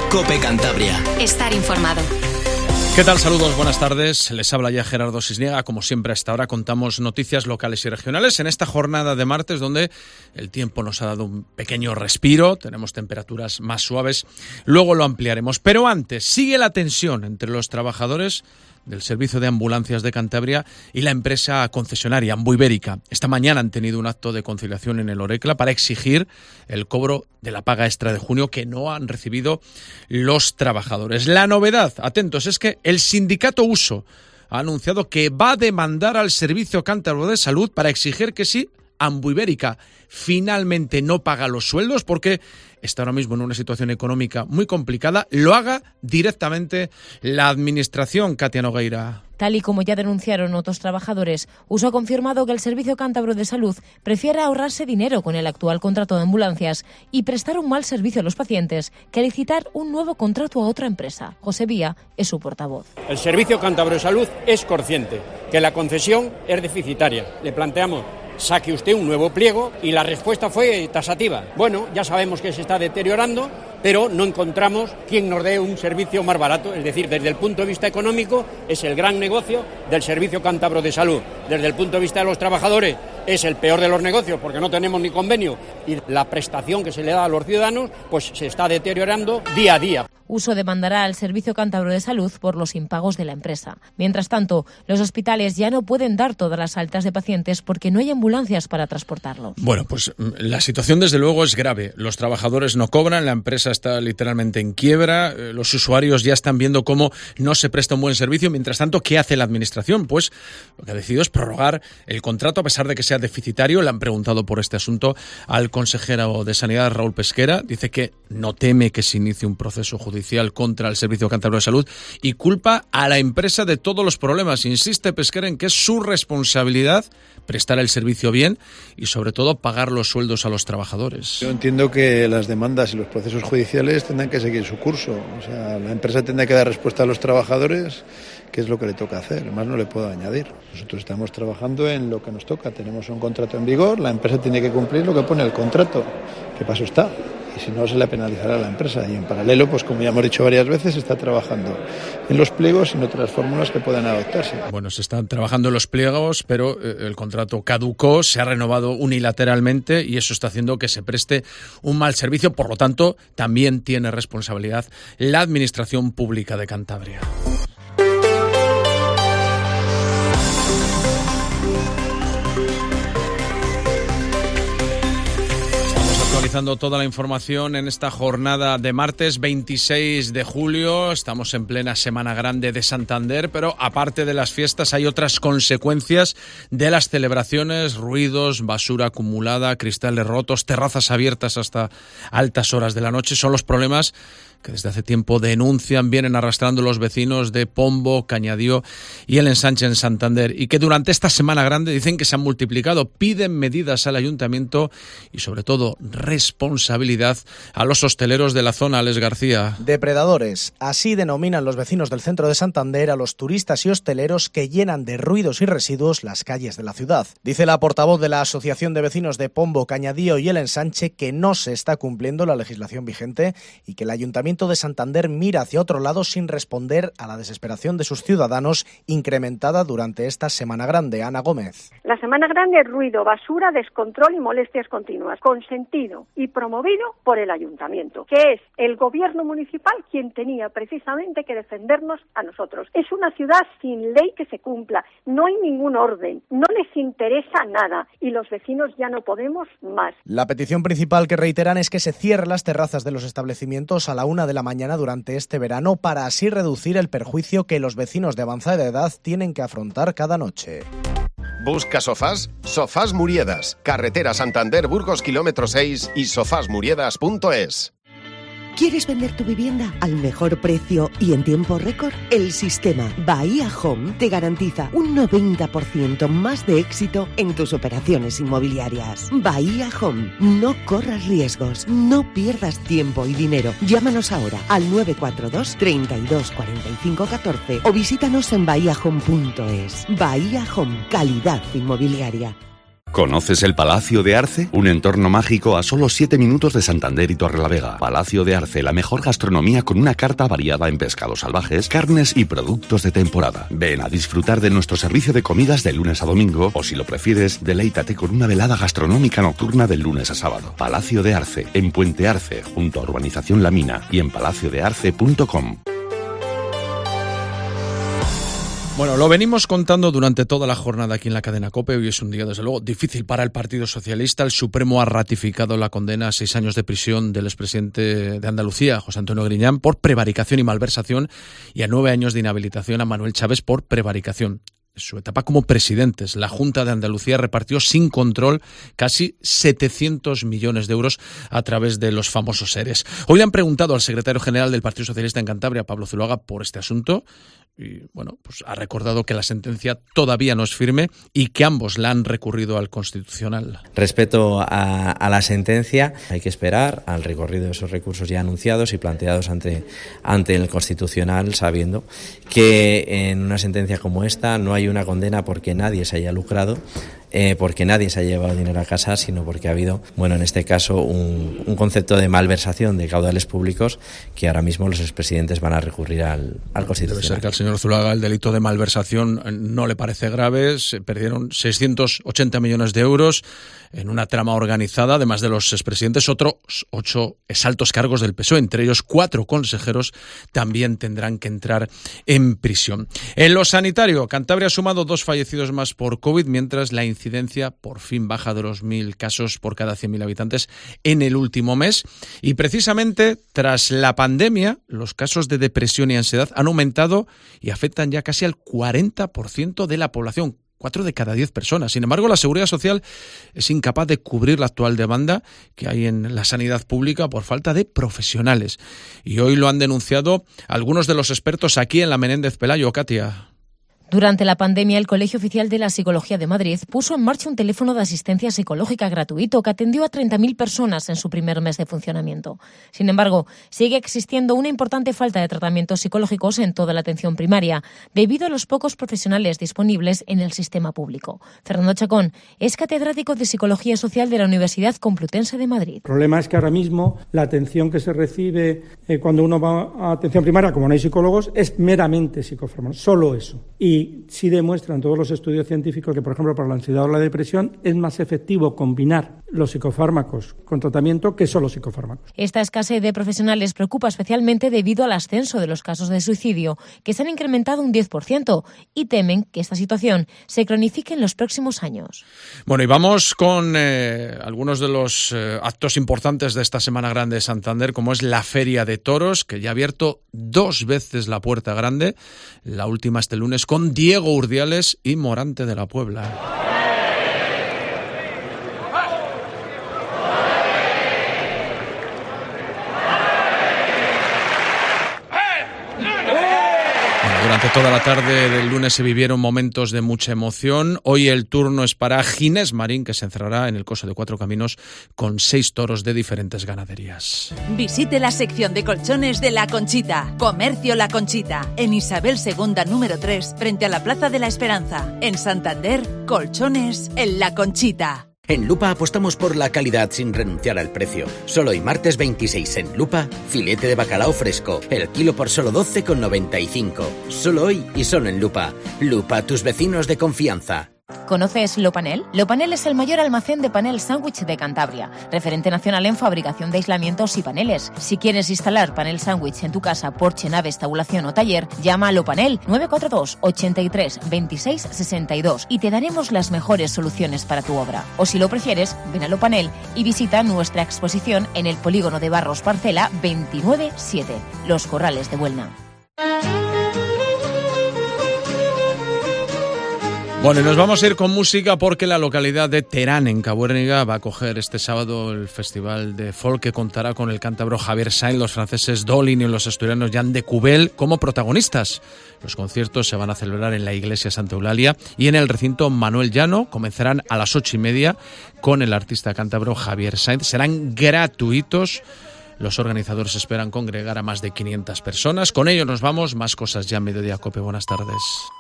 COPE Cantabria. Estar informado. ¿Qué tal? Saludos, buenas tardes. Les habla ya Gerardo Sisniega. Como siempre, a esta hora contamos noticias locales y regionales en esta jornada de martes, donde el tiempo nos ha dado un pequeño respiro. Tenemos temperaturas más suaves. Luego lo ampliaremos. Pero antes, sigue la tensión entre los trabajadores del Servicio de Ambulancias de Cantabria y la empresa concesionaria Ambuibérica. Esta mañana han tenido un acto de conciliación en el Orecla para exigir el cobro de la paga extra de junio que no han recibido los trabajadores. La novedad, atentos, es que el sindicato USO ha anunciado que va a demandar al Servicio Cántabro de Salud para exigir que si Ambuibérica finalmente no paga los sueldos, porque está ahora mismo en una situación económica muy complicada, lo haga directamente la Administración. Katia Nogueira. Tal y como ya denunciaron otros trabajadores, USO ha confirmado que el Servicio Cántabro de Salud prefiere ahorrarse dinero con el actual contrato de ambulancias y prestar un mal servicio a los pacientes que licitar un nuevo contrato a otra empresa. José Vía es su portavoz. El Servicio Cántabro de Salud es consciente que la concesión es deficitaria. Le planteamos: saque usted un nuevo pliego, y la respuesta fue tasativa. Bueno, ya sabemos que se está deteriorando, pero no encontramos quien nos dé un servicio más barato. Es decir, desde el punto de vista económico es el gran negocio del Servicio Cántabro de Salud. Desde el punto de vista de los trabajadores es el peor de los negocios, porque no tenemos ni convenio, y la prestación que se le da a los ciudadanos pues se está deteriorando día a día. USO demandará al Servicio Cántabro de Salud por los impagos de la empresa. Mientras tanto, los hospitales ya no pueden dar todas las altas de pacientes porque no hay ambulancias para transportarlos. Bueno, pues la situación desde luego es grave. Los trabajadores no cobran, la empresa está literalmente en quiebra, los usuarios ya están viendo cómo no se presta un buen servicio. Mientras tanto, ¿qué hace la Administración? Pues lo que ha decidido es prorrogar el contrato a pesar de que sea deficitario. Le han preguntado por este asunto al consejero de Sanidad, Raúl Pesquera. Dice que no teme que se inicie un proceso judicial contra el Servicio Cántabro de Salud y culpa a la empresa de todos los problemas. Insiste Pesquera en que es su responsabilidad prestar el servicio bien y sobre todo pagar los sueldos a los trabajadores. Yo entiendo que las demandas y los procesos judiciales tendrán que seguir su curso. O sea, la empresa tendrá que dar respuesta a los trabajadores, que es lo que le toca hacer. Más no le puedo añadir. Nosotros estamos trabajando en lo que nos toca. Tenemos un contrato en vigor, la empresa tiene que cumplir lo que pone el contrato. ¿Qué paso está? Y si no, se le penalizará a la empresa. Y en paralelo, pues como ya hemos dicho varias veces, se está trabajando en los pliegos y en otras fórmulas que puedan adoptarse. Bueno, se están trabajando en los pliegos, pero el contrato caducó, se ha renovado unilateralmente y eso está haciendo que se preste un mal servicio. Por lo tanto, también tiene responsabilidad la Administración Pública de Cantabria. Actualizando toda la información en esta jornada de martes 26 de julio. Estamos en plena Semana Grande de Santander, pero aparte de las fiestas hay otras consecuencias de las celebraciones: ruidos, basura acumulada, cristales rotos, terrazas abiertas hasta altas horas de la noche. Son los problemas que desde hace tiempo denuncian, vienen arrastrando los vecinos de Pombo, Cañadío y el Ensanche en Santander, y que durante esta Semana Grande dicen que se han multiplicado. Piden medidas al Ayuntamiento y sobre todo responsabilidad a los hosteleros de la zona. Alex García. Depredadores, así denominan los vecinos del centro de Santander a los turistas y hosteleros que llenan de ruidos y residuos las calles de la ciudad. Dice la portavoz de la Asociación de Vecinos de Pombo, Cañadío y el Ensanche que no se está cumpliendo la legislación vigente y que el Ayuntamiento de Santander mira hacia otro lado sin responder a la desesperación de sus ciudadanos, incrementada durante esta Semana Grande. Ana Gómez. La Semana Grande es ruido, basura, descontrol y molestias continuas, consentido y promovido por el Ayuntamiento, que es el gobierno municipal quien tenía precisamente que defendernos a nosotros. Es una ciudad sin ley que se cumpla, no hay ningún orden, no les interesa nada y los vecinos ya no podemos más. La petición principal que reiteran es que se cierren las terrazas de los establecimientos a la 1 de la mañana durante este verano para así reducir el perjuicio que los vecinos de avanzada edad tienen que afrontar cada noche. ¿Busca sofás? Sofás Muriedas, carretera Santander-Burgos, kilómetro 6 y sofasmuriedas.es. ¿Quieres vender tu vivienda al mejor precio y en tiempo récord? El sistema Bahía Home te garantiza un 90% más de éxito en tus operaciones inmobiliarias. Bahía Home, no corras riesgos, no pierdas tiempo y dinero. Llámanos ahora al 942 32 45 14 o visítanos en bahíahome.es. Bahía Home, calidad inmobiliaria. ¿Conoces el Palacio de Arce? Un entorno mágico a solo 7 minutos de Santander y Torrelavega. Palacio de Arce, la mejor gastronomía con una carta variada en pescados salvajes, carnes y productos de temporada. Ven a disfrutar de nuestro servicio de comidas de lunes a domingo o, si lo prefieres, deleítate con una velada gastronómica nocturna del lunes a sábado. Palacio de Arce, en Puente Arce, junto a Urbanización La Mina, y en palaciodearce.com. Bueno, lo venimos contando durante toda la jornada aquí en la cadena COPE. Hoy es un día, desde luego, difícil para el Partido Socialista. El Supremo ha ratificado la condena a 6 años de prisión del expresidente de Andalucía, José Antonio Griñán, por prevaricación y malversación, y a 9 años de inhabilitación a Manuel Chávez por prevaricación. En su etapa como presidentes, la Junta de Andalucía repartió sin control casi 700 millones de euros a través de los famosos ERES. Hoy le han preguntado al secretario general del Partido Socialista en Cantabria, Pablo Zuloaga, por este asunto. Y bueno, pues ha recordado que la sentencia todavía no es firme y que ambos la han recurrido al Constitucional. Respecto a la sentencia, hay que esperar al recorrido de esos recursos ya anunciados y planteados ante el Constitucional, sabiendo que en una sentencia como esta no hay una condena porque nadie se haya lucrado, porque nadie se ha llevado dinero a casa, sino porque ha habido, bueno, en este caso, un concepto de malversación de caudales públicos que ahora mismo los expresidentes van a recurrir al Constitucional. Debe ser que al señor Zuloaga el delito de malversación no le parece grave. Se perdieron 680 millones de euros en una trama organizada. Además de los expresidentes, otros 8 altos cargos del PSOE, entre ellos 4 consejeros, también tendrán que entrar en prisión. En lo sanitario, Cantabria ha sumado 2 fallecidos más por COVID, mientras la incidencia por fin baja de los 1.000 casos por cada 100.000 habitantes en el último mes. Y precisamente tras la pandemia, los casos de depresión y ansiedad han aumentado y afectan ya casi al 40% de la población. 4 de cada 10 personas. Sin embargo, la Seguridad Social es incapaz de cubrir la actual demanda que hay en la sanidad pública por falta de profesionales. Y hoy lo han denunciado algunos de los expertos aquí en la Menéndez Pelayo. Katia. Durante la pandemia, el Colegio Oficial de la Psicología de Madrid puso en marcha un teléfono de asistencia psicológica gratuito que atendió a 30.000 personas en su primer mes de funcionamiento. Sin embargo, sigue existiendo una importante falta de tratamientos psicológicos en toda la atención primaria, debido a los pocos profesionales disponibles en el sistema público. Fernando Chacón es catedrático de Psicología Social de la Universidad Complutense de Madrid. El problema es que ahora mismo la atención que se recibe cuando uno va a atención primaria, como no hay psicólogos, es meramente psicofármacos, solo eso. Y sí demuestran todos los estudios científicos que, por ejemplo, para la ansiedad o la depresión es más efectivo combinar los psicofármacos con tratamiento que solo psicofármacos. Esta escasez de profesionales preocupa especialmente debido al ascenso de los casos de suicidio, que se han incrementado un 10%, y temen que esta situación se cronifique en los próximos años. Bueno, y vamos con algunos de los actos importantes de esta Semana Grande de Santander, como es la Feria de Toros, que ya ha abierto 2 veces la Puerta Grande, la última este lunes, con Diego Urdiales y Morante de la Puebla. Durante toda la tarde del lunes se vivieron momentos de mucha emoción. Hoy el turno es para Ginés Marín, que se encerrará en el Coso de Cuatro Caminos con 6 toros de diferentes ganaderías. Visite la sección de colchones de La Conchita. Comercio La Conchita, en Isabel II número 3, frente a la Plaza de la Esperanza. En Santander, colchones en La Conchita. En Lupa apostamos por la calidad sin renunciar al precio. Solo hoy martes 26 en Lupa, filete de bacalao fresco, el kilo por solo 12,95. Solo hoy y solo en Lupa. Lupa, tus vecinos de confianza. ¿Conoces Lopanel? Lopanel es el mayor almacén de panel sándwich de Cantabria, referente nacional en fabricación de aislamientos y paneles. Si quieres instalar panel sándwich en tu casa, porche, nave, tabulación o taller, llama a Lopanel 942 83 26 62 y te daremos las mejores soluciones para tu obra. O si lo prefieres, ven a Lopanel y visita nuestra exposición en el polígono de Barros Parcela 29-7, Los Corrales de Buelna. Bueno, y nos vamos a ir con música porque la localidad de Terán, en Cabuérniga, va a acoger este sábado el festival de folk que contará con el cántabro Javier Sainz, los franceses Dolin y los asturianos Jan de Cubel como protagonistas. Los conciertos se van a celebrar en la iglesia Santa Eulalia y en el recinto Manuel Llano. Comenzarán a las 8:30 con el artista cántabro Javier Sainz. Serán gratuitos. Los organizadores esperan congregar a más de 500 personas. Con ello nos vamos. Más cosas ya en Mediodía Cope. Buenas tardes.